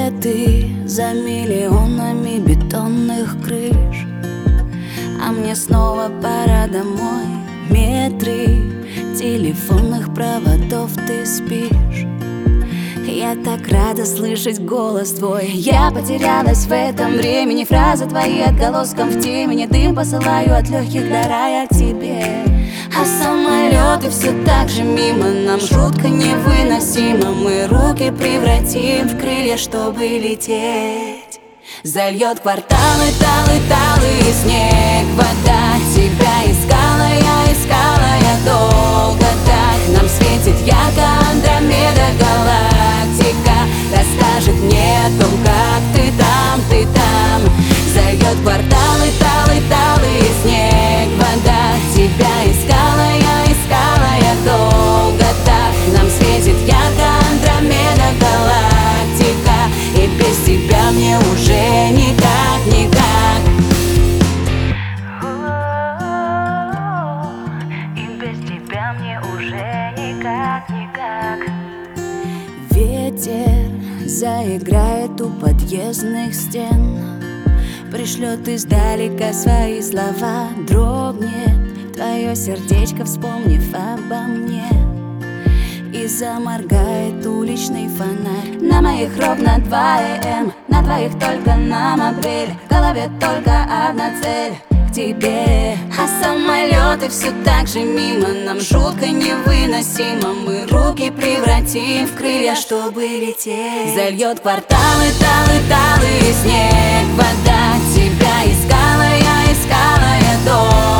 Где ты за миллионами бетонных крыш? А мне снова пора домой. Метры телефонных проводов, ты спишь. Я так рада слышать голос твой. Я потерялась в этом времени. Фразы твои отголоском в темени. Дым посылаю от легких до рая к тебе. А самолеты все так же мимо. Нам жутко невыносимо. Мы руки превратим в крылья, чтобы лететь. Зальет кварталы, талы, талы, снег, вода. Тебя искала я долго так. Нам светит ярко Андромеда галактика. Расскажет мне о том, как ты там. Зальет кварталы, талы, талы, снег, вода. Тебя искала я долго так. Нам светит ярко Андромеда галактика. И без тебя мне уже никак, никак. И без тебя мне уже никак, никак. Ветер заиграет у подъездных стен. Пришлет издалека свои слова. Дрогнет твое сердечко, вспомнив обо мне. И заморгает уличный фонарь. На моих ровно 2 АМ, на твоих только нам апрель. В голове только одна цель — к тебе. А самолеты все так же мимо. Нам жутко невыносимо. Мы руки превратим в крылья, чтобы лететь. Зальет кварталы, талы, талы, снег, вода. Тебя искала я долго.